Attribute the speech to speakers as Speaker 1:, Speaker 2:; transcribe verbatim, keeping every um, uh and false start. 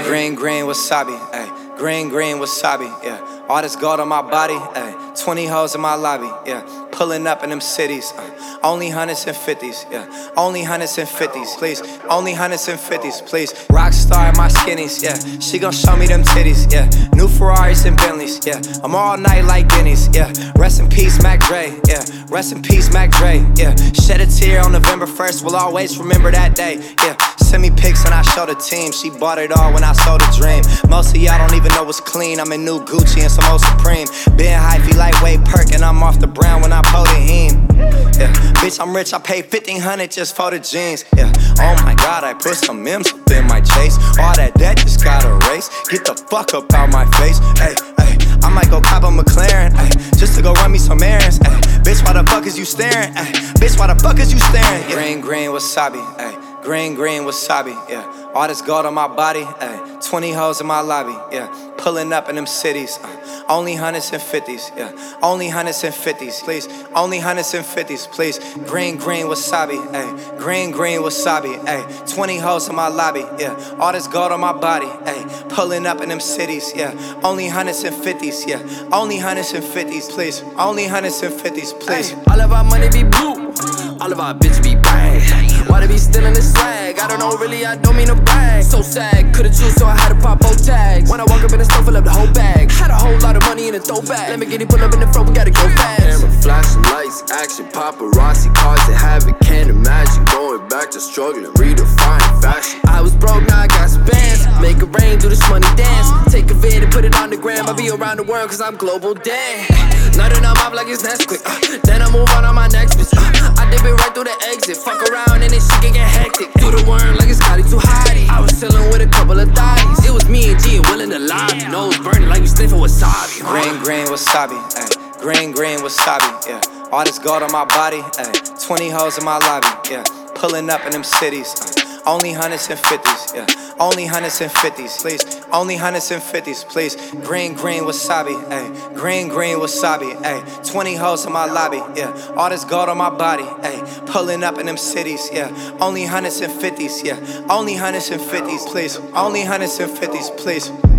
Speaker 1: Green, green, wasabi, ayy. Green, green, wasabi, yeah. All this gold on my body, ayy. twenty hoes in my lobby, yeah. Pulling up in them cities, uh, only hundreds and fifties, yeah. Only hundreds and fifties, please. Only hundreds and fifties, please. Rockstar in my skinnies, yeah. She gon' show me them titties, yeah. New Ferraris and Bentleys, yeah. I'm all night like Guineas, yeah. Rest in peace, Mac Dre, yeah. Rest in peace, Mac Dre, yeah. Shed a tear on November first, we'll always remember that day, yeah. Send me pics and I show the team. She bought it all when I sold a dream. Most of y'all don't even know what's clean. I'm in new Gucci and some old Supreme. Been hyphy lightweight perk and I'm off the brown when I pull the heme. Yeah, bitch, I'm rich. I paid fifteen hundred just for the jeans. Yeah, oh my God, I put some M's up in my chase. All that debt just got erased. Get the fuck up out my face. Hey, hey, I might go cop a McLaren. Hey, just to go run me some errands. Hey, bitch, why the fuck is you staring? Hey, bitch, why the fuck is you staring? Yeah. Green, green, wasabi. Hey. Green, green, wasabi, yeah. All this gold on my body, ayy. twenty hoes in my lobby, yeah. Pulling up in them cities, uh, only hundreds and fifties, yeah. Only hundreds and fifties, please. Only hundreds and fifties, please. Green, green, wasabi, ayy. Green, green, wasabi, ayy. twenty hoes in my lobby, yeah. All this gold on my body, ayy. Pulling up in them cities, yeah. Only hundreds and fifties, yeah. Only hundreds and fifties, please. Only hundreds and fifties, please.
Speaker 2: Ay, all of our money be blue, all of our bitches be bang. Why they be stealing the swag? I don't know, really, I don't mean to brag. So sad, could've choose, so I had to pop both tags. When I walk up in the store, fill up the whole bag. Had a whole lot of money in a throwback. Let me get it, pull up in the front, we gotta go fast. Camera, flashing lights, action, paparazzi, cars that have it. Can't imagine going back to struggling, redefining fashion. I was broke, now I got some bands. Make it rain, do this money dance. Take a vid and put it on the gram. I be around the world, cause I'm global, damn. Nothing I'm up like it's Nesquik. Uh, then I move on on my next bitch. Uh, I dip it right through the exit. Fuck around and this shit can get hectic. Do the worm like it's Scotty too hotty. I was chillin' with a couple of thotties. It was me and G and Will in the lobby. Nose burning like we sniffing wasabi. Huh?
Speaker 1: Green, green, wasabi, ayy. Green, green, wasabi, yeah. All this gold on my body, ayy. twenty hoes in my lobby, yeah. Pulling up in them cities, uh, only hundreds and fifties, yeah. Only hundreds and fifties, please. Only hundreds and fifties, please. Green, green, wasabi, ayy. Green, green, wasabi, ayy. twenty hoes in my lobby, yeah. All this gold on my body, ayy. Pulling up in them cities, yeah. Only hundreds and fifties, yeah. Only hundreds and fifties, please. Only hundreds and fifties, please.